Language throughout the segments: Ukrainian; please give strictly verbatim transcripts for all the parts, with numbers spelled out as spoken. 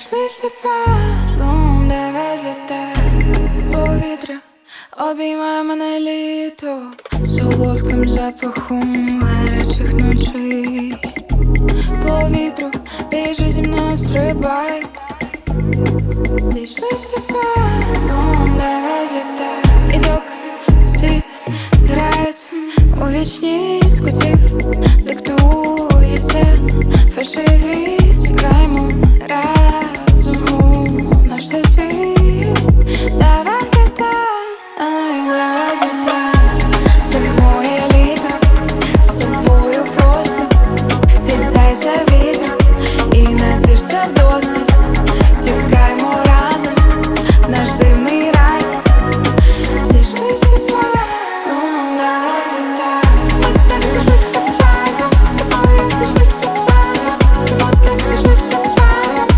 Зійшлися пазлом, давай злітай. Повітря обіймає мене літо солодким запахом гарячих ночей. Повітрю біжи зі мною, стрибай. Зійшлися пазлом, давай злітай. І доки всі грають у вічність кутів, диктується фальшивість. Тікаємо разом у наш всесвіт. Давай злітай, давай злітай. Ти моє літо, з тобою просто віддайся вітру і натішся вдосталь. Тікаємо разом в наш дивний рай. Зійшлися пазлом, давай злітай. Зійшлися пазлом, з тобою зійшлися пазлом. Так зійшлися пазлом,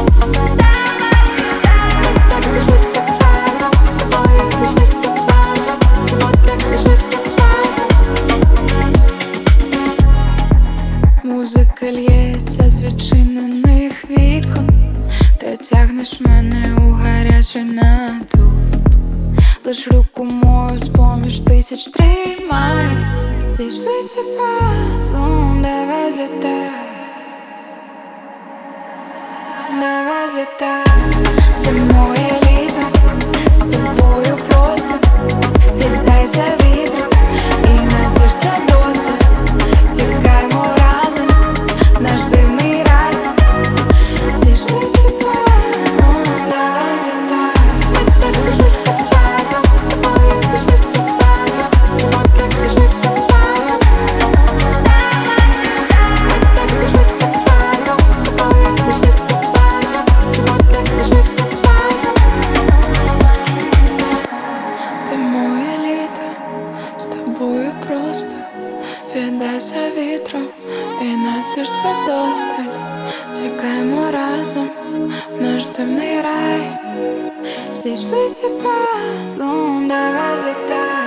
так зійшлися пазлом. З тобою зійшлися пазлом, так зійшлися пазлом. Музика лється з відчинених вікон. Ти тягнеш мене у гарячий натовп. Лиш руку мою з-поміж тисяч тримай. Зійшлися пазлом, давай злітай. Давай злітай. Ти моє літо, з тобою просто віддайся вітру і натішся вдосталь. Тікаємо разом в наш дивний рай. Зійшлися пазлом, давай злітай. Так зійшлися пазлом, з тобою зійшлися пазлом. Так зійшлися пазлом, так зійшлися пазлом. З тобою зійшлися пазлом, так зійшлися пазлом. Ти моє літо, з тобою просто віддайся вітром і натішся вдосталь. Тікаємо разом в наш дивний рай. Зійшлися пазлом, давай злітай.